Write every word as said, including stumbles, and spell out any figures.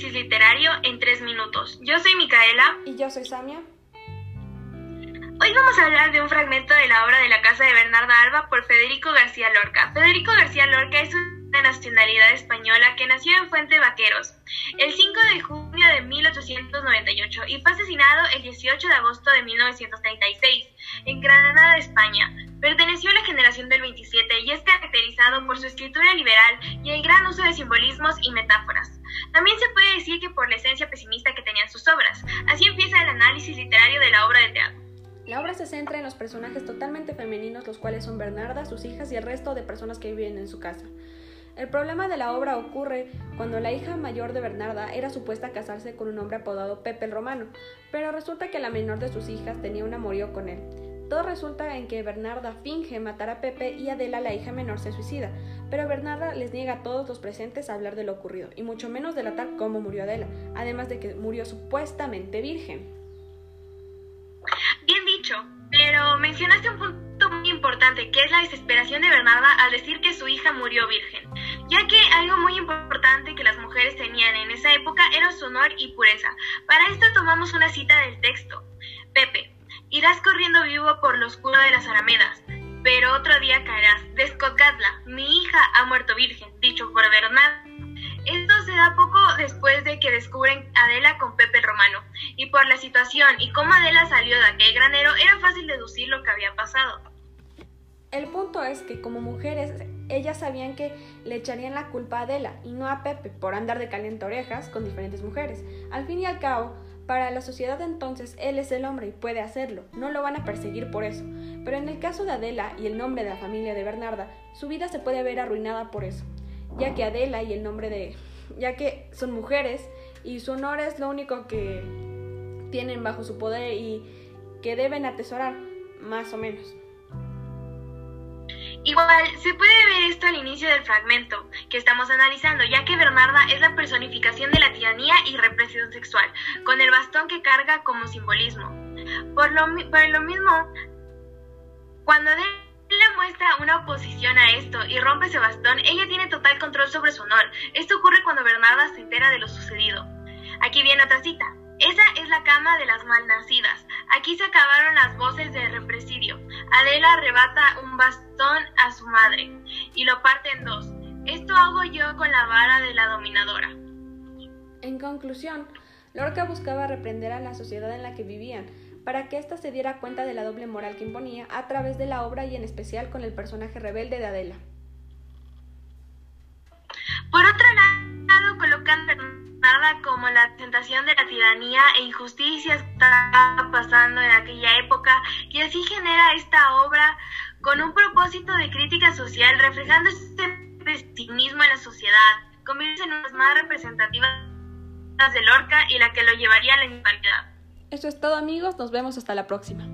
análisis literario en tres minutos. Yo soy Micaela. Y yo soy Samia. Hoy vamos a hablar de un fragmento de la obra de La casa de Bernarda Alba por Federico García Lorca. Federico García Lorca es una nacionalidad española que nació en Fuente Vaqueros el cinco de junio de mil ochocientos noventa y ocho y fue asesinado el dieciocho de agosto de mil novecientos treinta y seis en Granada, España. Perteneció a la generación del veintisiete y es caracterizado por su escritura liberal y el gran uso de simbolismos y metáforas. También se puede decir que por la esencia pesimista que tenían sus obras. Así empieza el análisis literario de la obra de teatro. La obra se centra en los personajes totalmente femeninos, los cuales son Bernarda, sus hijas y el resto de personas que viven en su casa. El problema de la obra ocurre cuando la hija mayor de Bernarda era supuesta a casarse con un hombre apodado Pepe el Romano, pero resulta que la menor de sus hijas tenía un amorío con él. Todo resulta en que Bernarda finge matar a Pepe y Adela, la hija menor, se suicida, pero Bernarda les niega a todos los presentes a hablar de lo ocurrido, y mucho menos delatar cómo murió Adela, además de que murió supuestamente virgen. Bien dicho, pero mencionaste un punto muy importante, que es la desesperación de Bernarda al decir que su hija murió virgen, ya que algo muy importante que las mujeres tenían en esa época era su honor y pureza. Para esto tomamos una cita del texto. Pepe: irás corriendo vivo por lo oscuro de las alamedas, pero otro día caerás. Descolgadla, mi hija ha muerto virgen, dicho por Bernarda. Esto se da poco después de que descubren a Adela con Pepe el Romano, y por la situación y cómo Adela salió de aquel granero, era fácil deducir lo que había pasado. El punto es que como mujeres, ellas sabían que le echarían la culpa a Adela y no a Pepe por andar de calientaorejas con diferentes mujeres. Al fin y al cabo, para la sociedad de entonces, él es el hombre y puede hacerlo, no lo van a perseguir por eso. Pero en el caso de Adela y el nombre de la familia de Bernarda, su vida se puede ver arruinada por eso, ya que Adela y el nombre de... ya que son mujeres y su honor es lo único que tienen bajo su poder y que deben atesorar, más o menos. Igual, se puede ver esto al inicio del fragmento que estamos analizando, ya que Bernarda es la personificación de la tiranía y represión sexual, con el bastón que carga como simbolismo. Por lo, por lo mismo, cuando Adela muestra una oposición a esto y rompe ese bastón, ella tiene total control sobre su honor. Esto ocurre cuando Bernarda se entera de lo sucedido. Aquí viene otra cita. Esa es la cama de las malnacidas. Aquí se acabaron las voces de represidio. Adela arrebata un bastón a su madre y lo parte en dos. Esto hago yo con la vara de la dominadora. En conclusión, Lorca buscaba reprender a la sociedad en la que vivían, para que ésta se diera cuenta de la doble moral que imponía a través de la obra y en especial con el personaje rebelde de Adela. Por otro lado, colocan Bernarda como la tentación de la tiranía e injusticias que estaba pasando en aquella época, y así genera esta obra con un propósito de crítica social, reflejando este pesimismo en la sociedad, convirtiéndose en una de las más representativas de Lorca y la que lo llevaría a la inmortalidad. Eso es todo, amigos, nos vemos hasta la próxima.